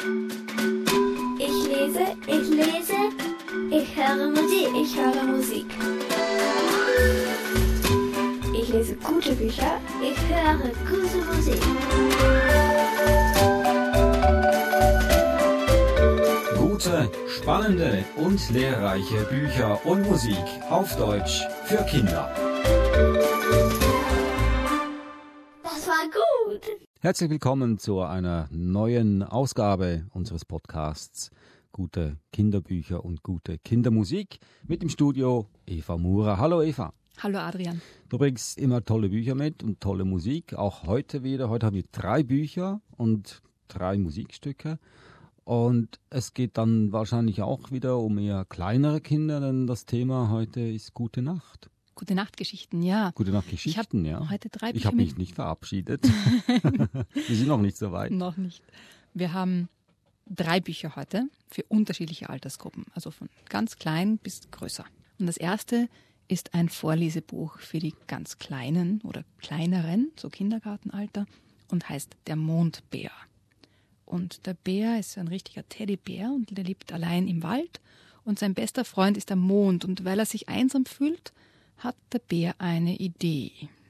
Ich lese, ich höre Musik. Ich lese gute Bücher, ich höre gute Musik. Gute, spannende und lehrreiche Bücher und Musik auf Deutsch für Kinder. Das war gut. Herzlich willkommen zu einer neuen Ausgabe unseres Podcasts Gute Kinderbücher und gute Kindermusik mit im Studio Eva Murer. Hallo Eva. Hallo Adrian. Du bringst immer tolle Bücher mit und tolle Musik, auch heute wieder. Heute haben wir 3 Bücher und 3 Musikstücke. Und es geht dann wahrscheinlich auch wieder um eher kleinere Kinder, denn das Thema heute ist Gute Nacht. Gute Nachtgeschichten, ja. Gute Nachtgeschichten, ja. Heute 3 Bücher. Ich habe mich nicht verabschiedet. Wir sind noch nicht so weit. Noch nicht. Wir haben 3 Bücher heute für unterschiedliche Altersgruppen, also von ganz klein bis größer. Und das erste ist ein Vorlesebuch für die ganz Kleinen oder Kleineren, so Kindergartenalter, und heißt Der Mondbär. Und der Bär ist ein richtiger Teddybär und der lebt allein im Wald. Und sein bester Freund ist der Mond. Und weil er sich einsam fühlt, hat der Bär eine Idee.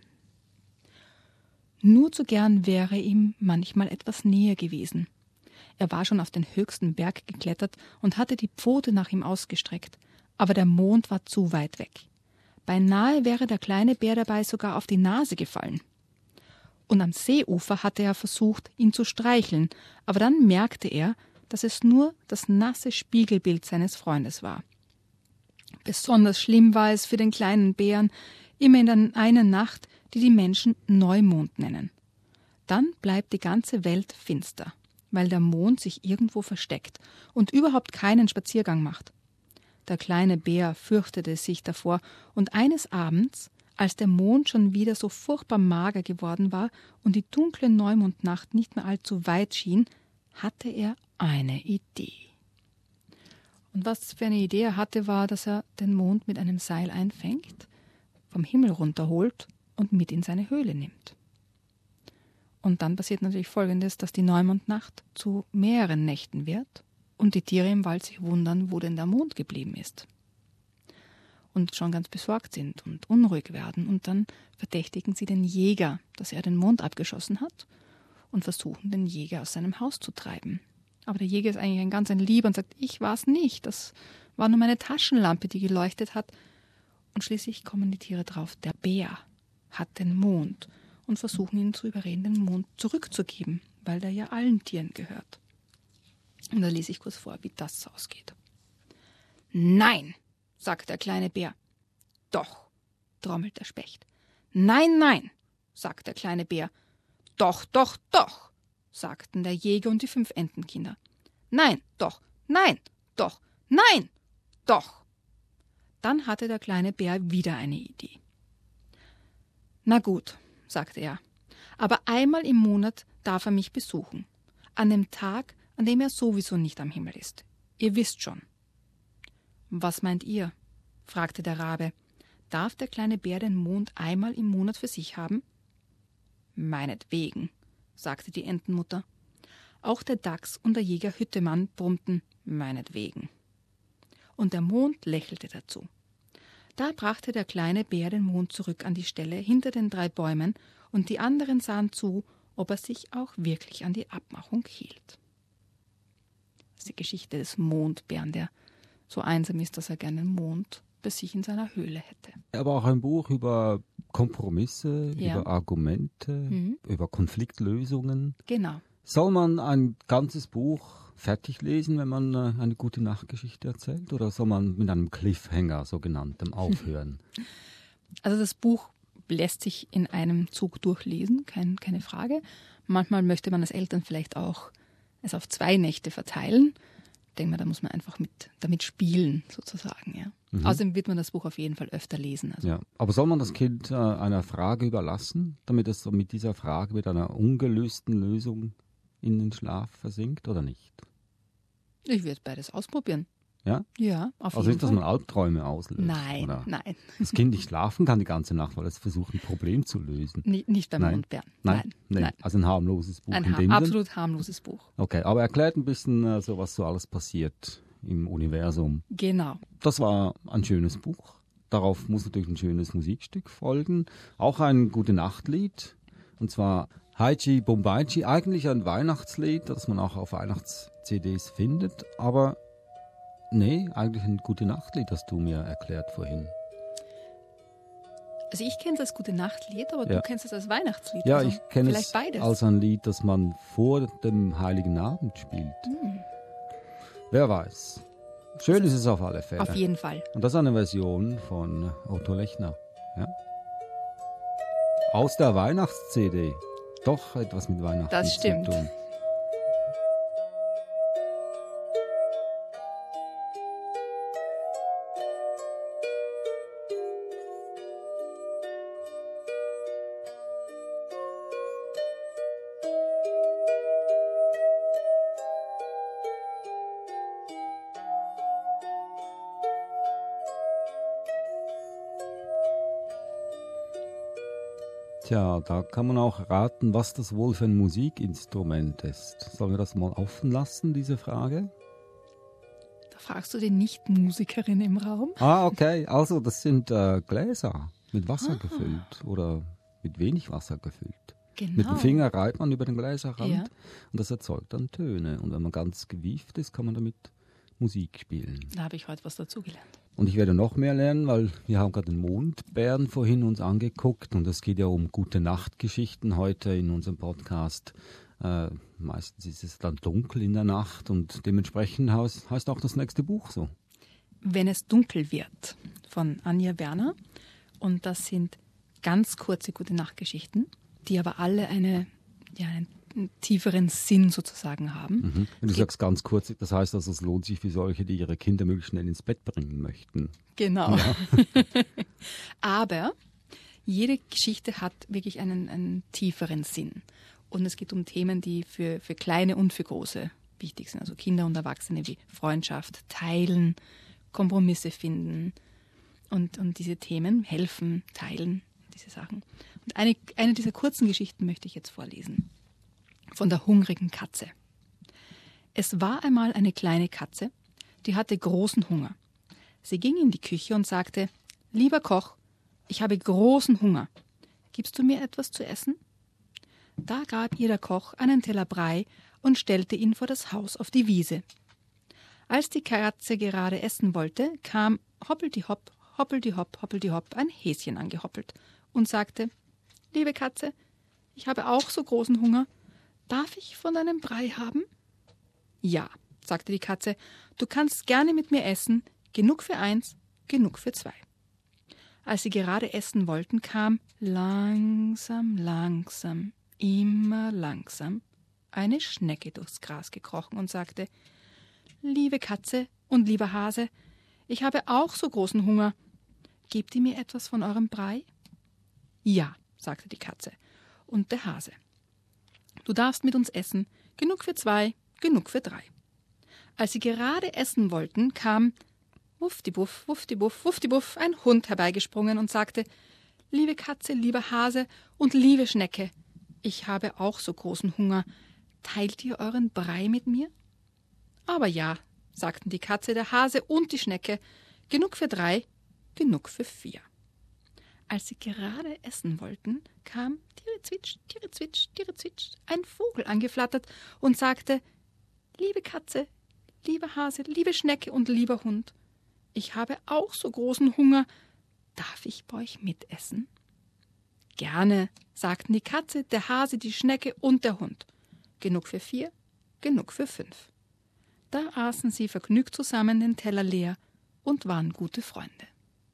Nur zu gern wäre ihm manchmal etwas näher gewesen. Er war schon auf den höchsten Berg geklettert und hatte die Pfote nach ihm ausgestreckt. Aber der Mond war zu weit weg. Beinahe wäre der kleine Bär dabei sogar auf die Nase gefallen. Und am Seeufer hatte er versucht, ihn zu streicheln, aber dann merkte er, dass es nur das nasse Spiegelbild seines Freundes war. Besonders schlimm war es für den kleinen Bären, immer in der einen Nacht, die die Menschen Neumond nennen. Dann bleibt die ganze Welt finster, weil der Mond sich irgendwo versteckt und überhaupt keinen Spaziergang macht. Der kleine Bär fürchtete sich davor, und eines Abends, als der Mond schon wieder so furchtbar mager geworden war und die dunkle Neumondnacht nicht mehr allzu weit schien, hatte er eine Idee. Und was für eine Idee er hatte, war, dass er den Mond mit einem Seil einfängt, vom Himmel runterholt und mit in seine Höhle nimmt. Und dann passiert natürlich Folgendes, dass die Neumondnacht zu mehreren Nächten wird und die Tiere im Wald sich wundern, wo denn der Mond geblieben ist. Und schon ganz besorgt sind und unruhig werden. Und dann verdächtigen sie den Jäger, dass er den Mond abgeschossen hat, und versuchen, den Jäger aus seinem Haus zu treiben. Aber der Jäger ist eigentlich ein Lieber und sagt, ich war's nicht, das war nur meine Taschenlampe, die geleuchtet hat. Und schließlich kommen die Tiere drauf, der Bär hat den Mond, und versuchen ihn zu überreden, den Mond zurückzugeben, weil der ja allen Tieren gehört. Und da lese ich kurz vor, wie das ausgeht. Nein, sagt der kleine Bär. Doch, trommelt der Specht. Nein, nein, sagt der kleine Bär. Doch, doch, doch, sagten der Jäger und die 5 Entenkinder. Nein, doch, nein, doch, nein, doch. Dann hatte der kleine Bär wieder eine Idee. Na gut, sagte er, aber einmal im Monat darf er mich besuchen. An dem Tag, an dem er sowieso nicht am Himmel ist. Ihr wisst schon. Was meint ihr? Fragte der Rabe. Darf der kleine Bär den Mond einmal im Monat für sich haben? Meinetwegen, sagte die Entenmutter. Auch der Dachs und der Jäger Hüttemann brummten meinetwegen. Und der Mond lächelte dazu. Da brachte der kleine Bär den Mond zurück an die Stelle hinter den 3 Bäumen, und die anderen sahen zu, ob er sich auch wirklich an die Abmachung hielt. Das ist die Geschichte des Mondbären, der so einsam ist, dass er gerne den Mond bei sich in seiner Höhle hätte. Aber auch ein Buch über Kompromisse, Ja. über Argumente, über Konfliktlösungen. Genau. Soll man ein ganzes Buch fertig lesen, wenn man eine gute Nachtgeschichte erzählt? Oder soll man mit einem Cliffhanger, sogenanntem, aufhören? Also das Buch lässt sich in einem Zug durchlesen, keine Frage. Manchmal möchte man als Eltern vielleicht auch es auf 2 Nächte verteilen. Ich denke mal, da muss man einfach damit spielen, sozusagen. Ja. Außerdem wird man das Buch auf jeden Fall öfter lesen. Also. Ja, aber soll man das Kind einer Frage überlassen, damit es so mit dieser Frage, mit einer ungelösten Lösung in den Schlaf versinkt oder nicht? Ich werde beides ausprobieren. Ja? Ja, auf Also jeden nicht, dass Fall. man Albträume auslöst. Nein, Oder nein. das Kind nicht schlafen kann die ganze Nacht, weil es versucht, ein Problem zu lösen. Nicht beim Nein. Mondbären. Nein. Nein. Also ein harmloses Buch Ein in dem Sinn. absolut harmloses Buch. Okay, aber erklärt ein bisschen, so was so alles passiert im Universum. Genau. Das war ein schönes Buch. Darauf muss natürlich ein schönes Musikstück folgen. Auch ein Gute-Nacht-Lied. Und zwar Haiji Bombaichi. Eigentlich ein Weihnachtslied, das man auch auf Weihnachts-CDs findet. Aber nee, eigentlich ein Gute-Nacht-Lied, das du mir erklärt vorhin. Also ich kenne es als Gute-Nacht-Lied, aber Ja. du kennst es als Weihnachtslied. Ja, also ich kenne vielleicht es beides. als ein Lied, das man vor dem Heiligen Abend spielt. Wer weiß. Schön ist es auf alle Fälle. Auf jeden Fall. Und das ist eine Version von Otto Lechner. Ja? Aus der Weihnachts-CD. Doch etwas mit Weihnachten Das stimmt. zu tun. Tja, da kann man auch raten, was das wohl für ein Musikinstrument ist. Sollen wir das mal offen lassen, diese Frage? Da fragst du die Nicht-Musikerin im Raum. Ah, okay. Also das sind Gläser mit Wasser gefüllt oder mit wenig Wasser gefüllt. Genau. Mit dem Finger reibt man über den Gläserrand Ja. und das erzeugt dann Töne. Und wenn man ganz gewieft ist, kann man damit Musik spielen. Da habe ich heute was dazugelernt. Und ich werde noch mehr lernen, weil wir haben gerade den Mondbären vorhin uns angeguckt und es geht ja um gute Nachtgeschichten heute in unserem Podcast. Meistens ist es dann dunkel in der Nacht und dementsprechend heißt auch das nächste Buch so. Wenn es dunkel wird, von Anja Werner. Und das sind ganz kurze Gute-Nacht-Geschichten, die aber alle einen tieferen Sinn sozusagen haben. Wenn du sagst ganz kurz, das heißt also, es lohnt sich für solche, die ihre Kinder möglichst schnell ins Bett bringen möchten. Genau. Aber jede Geschichte hat wirklich einen tieferen Sinn. Und es geht um Themen, die für Kleine und für Große wichtig sind. Also Kinder und Erwachsene wie Freundschaft, Teilen, Kompromisse finden und diese Themen helfen, teilen, diese Sachen. Und eine dieser kurzen Geschichten möchte ich jetzt vorlesen. Von der hungrigen Katze. Es war einmal eine kleine Katze, die hatte großen Hunger. Sie ging in die Küche und sagte: Lieber Koch, ich habe großen Hunger. Gibst du mir etwas zu essen? Da gab ihr der Koch einen Teller Brei und stellte ihn vor das Haus auf die Wiese. Als die Katze gerade essen wollte, kam hoppeldi-hopp, hoppeldi-hopp, hoppeldi-hopp ein Häschen angehoppelt und sagte: Liebe Katze, ich habe auch so großen Hunger. Darf ich von deinem Brei haben? Ja, sagte die Katze, du kannst gerne mit mir essen, genug für eins, genug für zwei. Als sie gerade essen wollten, kam langsam, langsam, immer langsam eine Schnecke durchs Gras gekrochen und sagte: Liebe Katze und lieber Hase, ich habe auch so großen Hunger. Gebt ihr mir etwas von eurem Brei? Ja, sagte die Katze und der Hase. Du darfst mit uns essen, genug für zwei, genug für drei. Als sie gerade essen wollten, kam wuffdibuff, wuffdibuff, wuffdibuff ein Hund herbeigesprungen und sagte: Liebe Katze, lieber Hase und liebe Schnecke, ich habe auch so großen Hunger. Teilt ihr euren Brei mit mir? Aber ja, sagten die Katze, der Hase und die Schnecke, genug für drei, genug für vier. Als sie gerade essen wollten, kam Tirezwitsch, Tirezwitsch, Tirezwitsch, ein Vogel angeflattert und sagte: Liebe Katze, lieber Hase, liebe Schnecke und lieber Hund, ich habe auch so großen Hunger. Darf ich bei euch mitessen? Gerne, sagten die Katze, der Hase, die Schnecke und der Hund. Genug für vier, genug für fünf. Da aßen sie vergnügt zusammen den Teller leer und waren gute Freunde.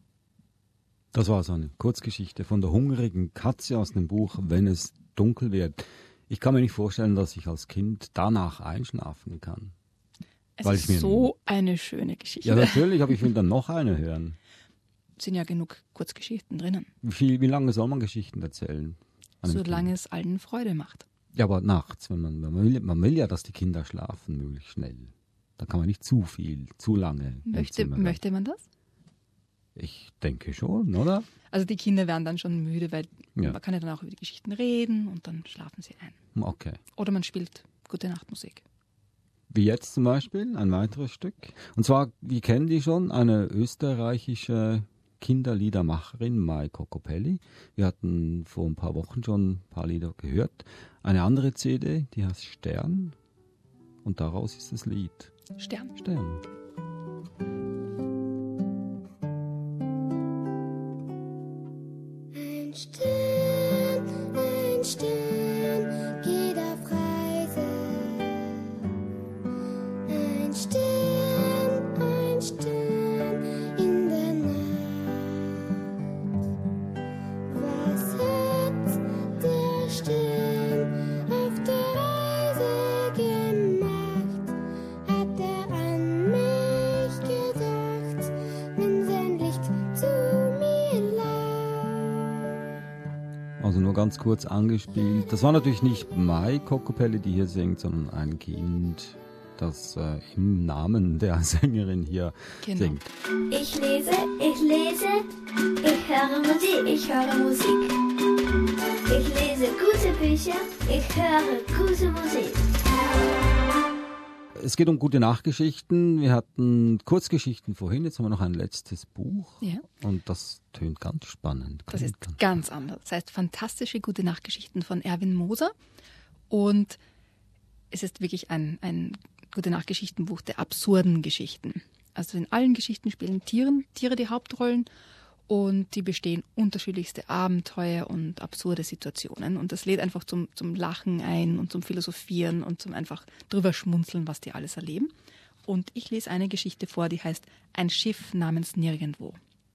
Das war so eine Kurzgeschichte von der hungrigen Katze aus dem Buch Wenn es dunkel wird. Ich kann mir nicht vorstellen, dass ich als Kind danach einschlafen kann. Es Weil ist ich mir- so eine schöne Geschichte. Ja, natürlich, aber ich will dann noch eine hören. Es sind ja genug Kurzgeschichten drinnen, Wie lange soll man Geschichten erzählen? Einem solange Kind? es allen Freude macht. Ja, aber nachts, wenn man will ja, dass die Kinder schlafen, möglichst schnell. Da kann man nicht zu viel, zu lange. Möchte man das? Ich denke schon, oder? Also die Kinder werden dann schon müde, weil man kann ja dann auch über die Geschichten reden und dann schlafen sie ein. Okay. Oder man spielt Gute-Nacht-Musik. Wie jetzt zum Beispiel, ein weiteres Stück. Und zwar, wir kennen die schon, eine österreichische Kinderliedermacherin, Mai Kokopelli. Wir hatten vor ein paar Wochen schon ein paar Lieder gehört. Eine andere CD, die heißt Stern. Und daraus ist das Lied. Stern. Stern. Ein Stern geht auf Reise. Ein Stern in der Nacht. Was hat der Stern auf der Reise gemacht? Hat er an mich gedacht, wenn sein Licht zu mir lag? Also nur ganz kurz angespielt. Das war natürlich nicht Mai Kokopelli, die hier singt, sondern ein Kind, das im Namen der Sängerin hier singt. Ich lese, ich höre Musik. Ich lese gute Bücher, ich höre gute Musik. Es geht um gute Nachtgeschichten. Wir hatten Kurzgeschichten vorhin, jetzt haben wir noch ein letztes Buch. Ja. Und das tönt ganz spannend. Das ist ganz anders. Das heißt Fantastische gute Nachtgeschichten von Erwin Moser. Und es ist wirklich ein gute Nachtgeschichtenbuch der absurden Geschichten. Also in allen Geschichten spielen Tiere die Hauptrollen und die bestehen unterschiedlichste Abenteuer und absurde Situationen. Und das lädt einfach zum Lachen ein und zum Philosophieren und zum einfach drüber schmunzeln, was die alles erleben. Und ich lese eine Geschichte vor, die heißt Ein Schiff namens Nirgendwo.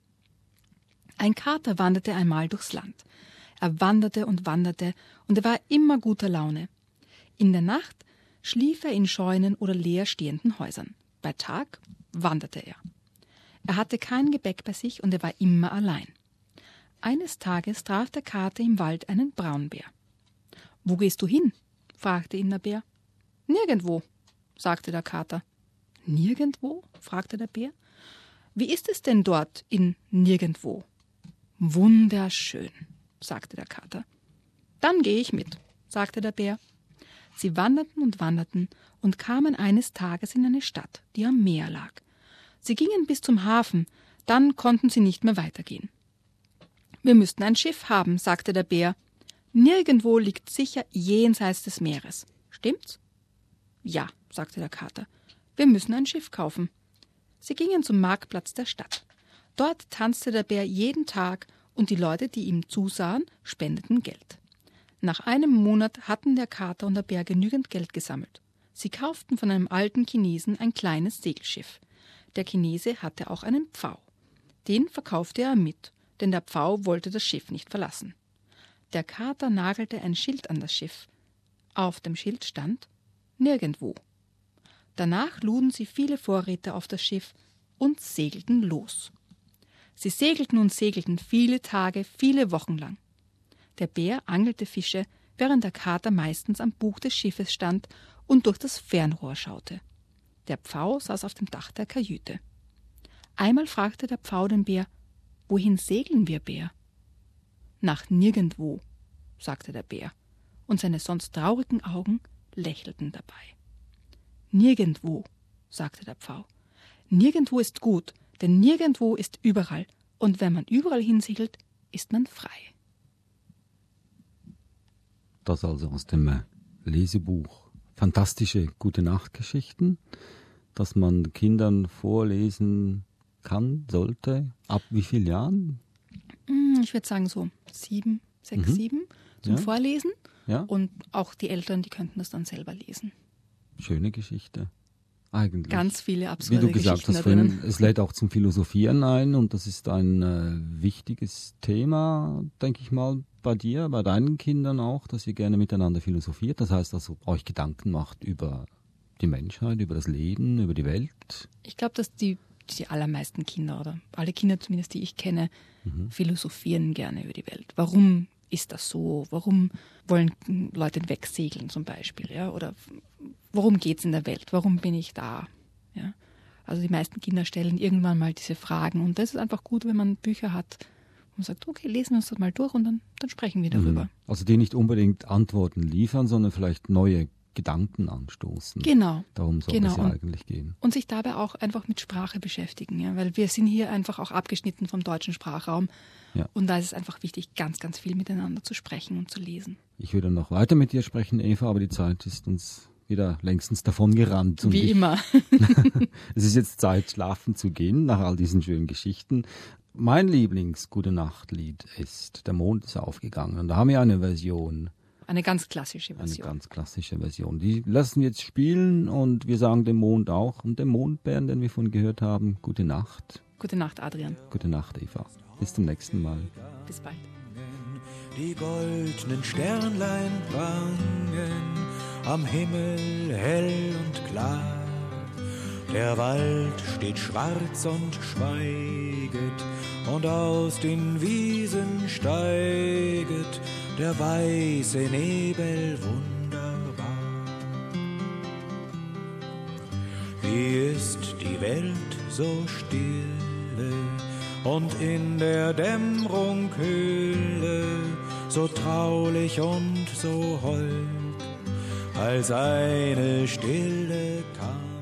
Ein Kater wanderte einmal durchs Land. Er wanderte und wanderte und er war immer guter Laune. In der Nacht schlief er in Scheunen oder leer stehenden Häusern. Bei Tag wanderte er. Er hatte kein Gepäck bei sich und er war immer allein. Eines Tages traf der Kater im Wald einen Braunbär. »Wo gehst du hin?« fragte ihn der Bär. »Nirgendwo«, sagte der Kater. »Nirgendwo?« fragte der Bär. »Wie ist es denn dort in Nirgendwo?« »Wunderschön«, sagte der Kater. »Dann gehe ich mit«, sagte der Bär. Sie wanderten und kamen eines Tages in eine Stadt, die am Meer lag. Sie gingen bis zum Hafen, dann konnten sie nicht mehr weitergehen. »Wir müssten ein Schiff haben«, sagte der Bär. »Nirgendwo liegt sicher jenseits des Meeres. Stimmt's?« »Ja«, sagte der Kater. »Wir müssen ein Schiff kaufen.« Sie gingen zum Marktplatz der Stadt. Dort tanzte der Bär jeden Tag und die Leute, die ihm zusahen, spendeten Geld. Nach einem Monat hatten der Kater und der Bär genügend Geld gesammelt. Sie kauften von einem alten Chinesen ein kleines Segelschiff. Der Chinese hatte auch einen Pfau. Den verkaufte er mit, denn der Pfau wollte das Schiff nicht verlassen. Der Kater nagelte ein Schild an das Schiff. Auf dem Schild stand »Nirgendwo«. Danach luden sie viele Vorräte auf das Schiff und segelten los. Sie segelten und segelten viele Tage, viele Wochen lang. Der Bär angelte Fische, während der Kater meistens am Bug des Schiffes stand und durch das Fernrohr schaute. Der Pfau saß auf dem Dach der Kajüte. Einmal fragte der Pfau den Bär: »Wohin segeln wir, Bär?« »Nach Nirgendwo«, sagte der Bär, und seine sonst traurigen Augen lächelten dabei. »Nirgendwo«, sagte der Pfau. »Nirgendwo ist gut, denn nirgendwo ist überall, und wenn man überall hinsegelt, ist man frei.« Das also aus dem Lesebuch Fantastische Gute-Nacht-Geschichten, das man Kindern vorlesen kann, sollte. Ab wie vielen Jahren? Ich würde sagen so 7 zum Vorlesen. Ja. Und auch die Eltern, die könnten das dann selber lesen. Schöne Geschichte. Eigentlich. Ganz viele absurde Wie du gesagt Geschichten hast vorhin, es lädt auch zum Philosophieren ein und das ist ein wichtiges Thema, denke ich mal, bei dir, bei deinen Kindern auch, dass ihr gerne miteinander philosophiert. Das heißt, dass ihr euch Gedanken macht über die Menschheit, über das Leben, über die Welt. Ich glaube, dass die allermeisten Kinder oder alle Kinder zumindest, die ich kenne, philosophieren gerne über die Welt. Warum ist das so? Warum wollen Leute wegsegeln zum Beispiel? Ja? Oder worum geht es in der Welt? Warum bin ich da? Ja? Also die meisten Kinder stellen irgendwann mal diese Fragen und das ist einfach gut, wenn man Bücher hat und sagt, okay, lesen wir uns das mal durch und dann sprechen wir darüber. Also die nicht unbedingt Antworten liefern, sondern vielleicht neue Gedanken anstoßen. Genau. Darum soll es ja eigentlich gehen. Und sich dabei auch einfach mit Sprache beschäftigen, ja? Weil wir sind hier einfach auch abgeschnitten vom deutschen Sprachraum. Ja. Und da ist es einfach wichtig, ganz, ganz viel miteinander zu sprechen und zu lesen. Ich würde noch weiter mit dir sprechen, Eva, aber die Zeit ist uns wieder längstens davon gerannt. Wie immer. Es ist jetzt Zeit, schlafen zu gehen, nach all diesen schönen Geschichten. Mein Lieblings-Gute-Nacht-Lied ist Der Mond ist aufgegangen. Und da haben wir eine Version. Eine ganz klassische Version. Eine ganz klassische Version. Die lassen wir jetzt spielen und wir sagen dem Mond auch und dem Mondbären, den wir vorhin gehört haben, gute Nacht. Gute Nacht, Adrian. Gute Nacht, Eva. Bis zum nächsten Mal. Bis bald. Die goldenen Sternlein prangen am Himmel hell und klar. Der Wald steht schwarz und schweiget und aus den Wiesen steiget der weiße Nebel wunderbar. Wie ist die Welt so stille und in der Dämmerung Höhle so traulich und so hold als eine stille Tag.